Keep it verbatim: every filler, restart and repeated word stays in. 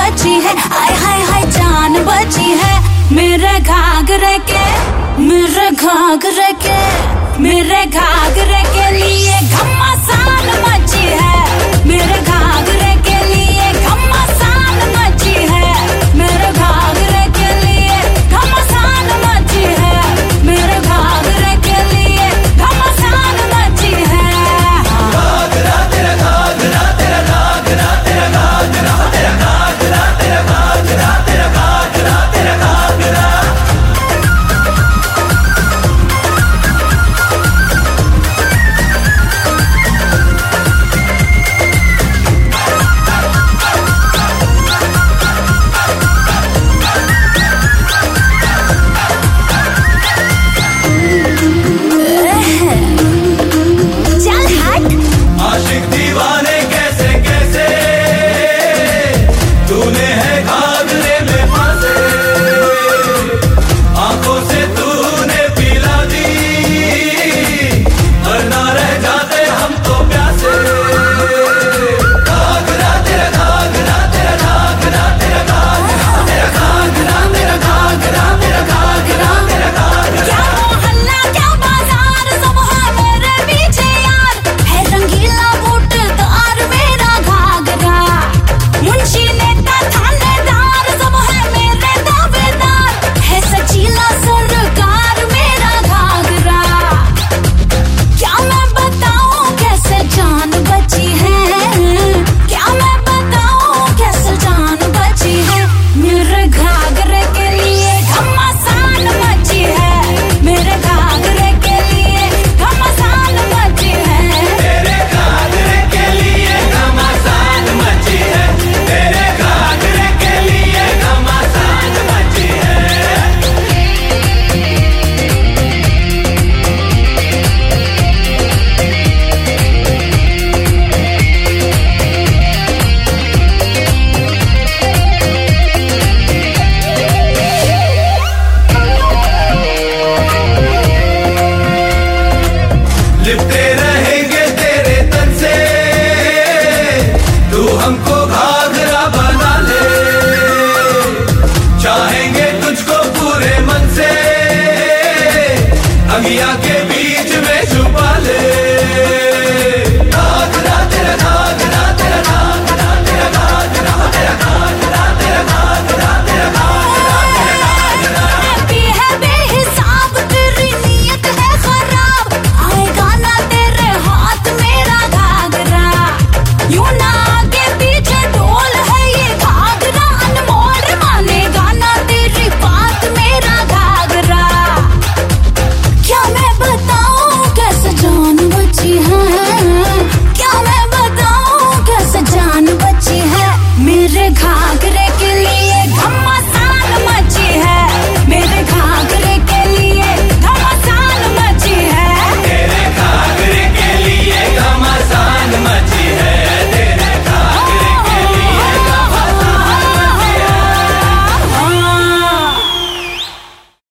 बची है, आय हाय हाय जान बची है। मेरे घाघरे के मेरे घाघरे के मेरे घाघरे के लिए घमासान मची है। मेरे घाघरे के लिए घमासान मची है। मेरे घाघरे के लिए घमासान मची है। मेरे घाघरे के लिए घमासान मची है। घाघरा तेरा घाघरा तेरा घाघरा तेरा घाघरा तेरा घाघरा तेरा घाघरा तेरा घाघरा तेरा घाघरा। आशिक दीवाने कैसे कैसे तूने है घाघरे में फंसे। आंखों से तूने पिला दी वरना रह जाते हम तो प्यासे। घाघरा तेरा घाघरा तेरा घाघरा तेरा घाघरा तेरा घाघरा तेरा घाघरा तेरा घाघरा तेरा घाघरा। क्या मोहल्ला क्या बाजार सब है मेरे पीछे यार, है रंगीला बूटदार मेरा घाघरा। मुंशी नेता थानेदार सब है मेरे दावेदार, है सचीला सरकार मेरा घाघरा। क्या मैं बताऊं कैसे जान बची है, क्या मैं बताऊं कैसे जान बची है। मेरे घाघरे के लिए घमासान मची है। मेरे घाघरे के लिए घमासान मची है। तेरे घाघरे के लिए घमासान मची है। तेरे घाघरे के लिए घमासान मची है। लिपटे